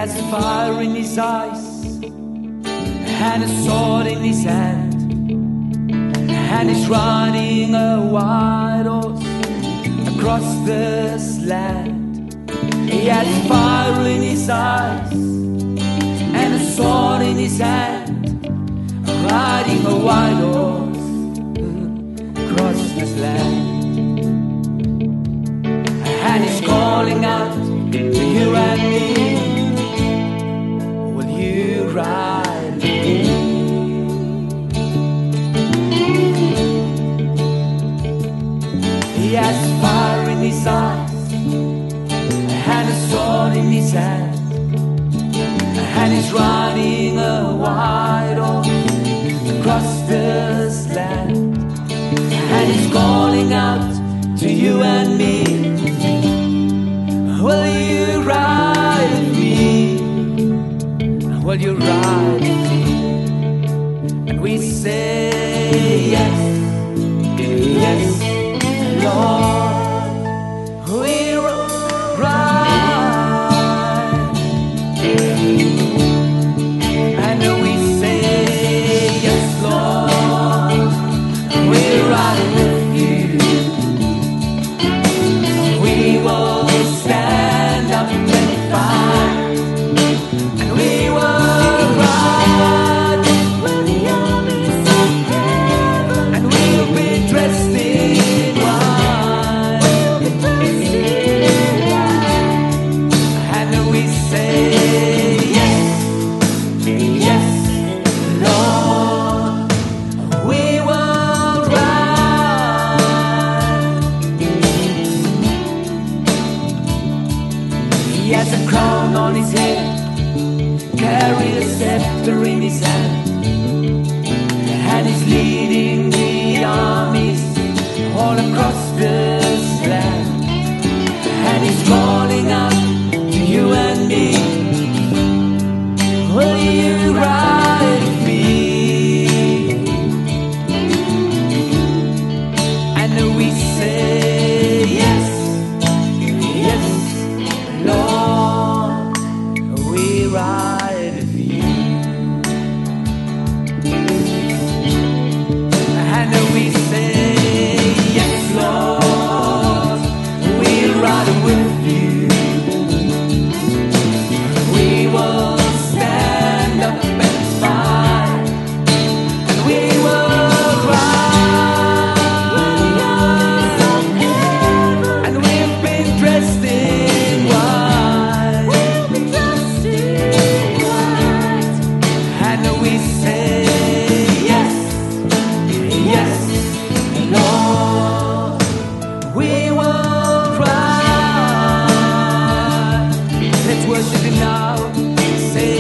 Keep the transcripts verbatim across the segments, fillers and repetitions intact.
has fire in his eyes and a sword in his hand, and he's riding a white horse across this land. He has fire in his eyes and a sword in his hand, riding a white horse across this land. And he's calling out to you and me, will you ride with me? He has fire in his eyes and a sword in his hand, and he's riding a white horse across this land. And he's calling out to you and me, will you ride with me? Will you ride with me? And we say yes, yes, Lord, we'll ride. And we say yes, Lord, we'll ride with you. We will stand up and fight, and we will ride with the armies of heaven, and we'll be dressed in white. We'll be dressed in white. And we say yes, yes, Lord, we will ride. He has a crown on his head, carry a scepter in his hand, and he's leading the armies all across this land. And he's calling out to you and me, will you ride with me? And we say yes, yes, Lord, we ride with you. And we say yes, Lord, we ride with you. We will stand up and fight, and we will ride, and we've been dressed in white. We'll be dressed in white. And we say yes, yes, Lord, we will ride. Let's worship him now. Say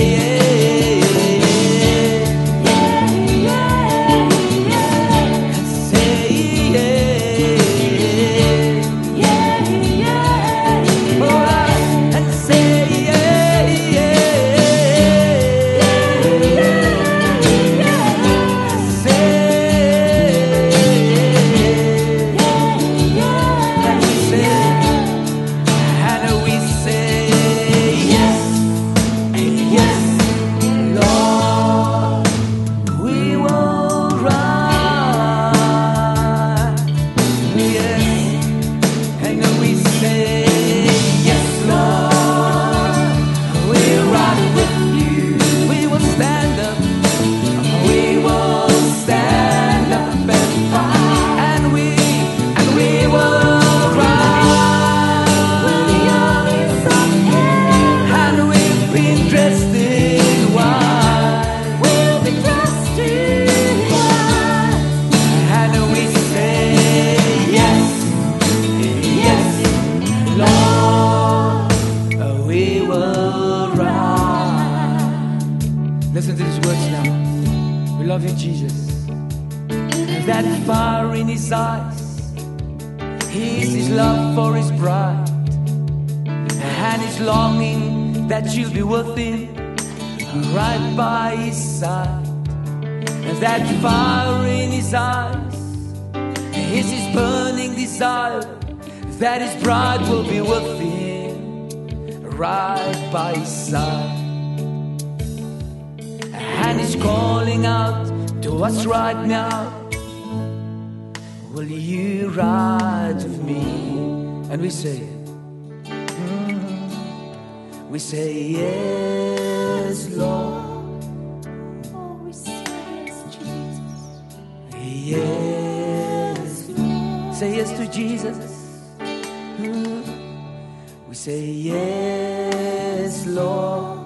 yeah, yeah, yeah. Say yeah, yeah, yeah. All right, and say yeah, yeah, yeah. Say yeah, and we say, and we say yes, yes, Lord, we will ride. Yes, and we say yes, Lord, we'll ride with you. We will stand up, we will stand up and fight, and we, and we will ride with the armies of heaven, and we've been dressed in white. We'll be dressed in white. And we say yes, yes, Lord, we will ride. Listen to these words now. We love you, Jesus. And that fire in his eyes is his love for his bride, and his longing that you'll be with him right by his side. And that fire in his eyes is his burning desire that his bride will be with him right by his side. And he's calling out to us right now, will you ride with me? And we say, mm, we say yes, Lord. Oh, we say yes, Jesus. Yes, Lord. say yes to Jesus. Mm. We say yes, Lord.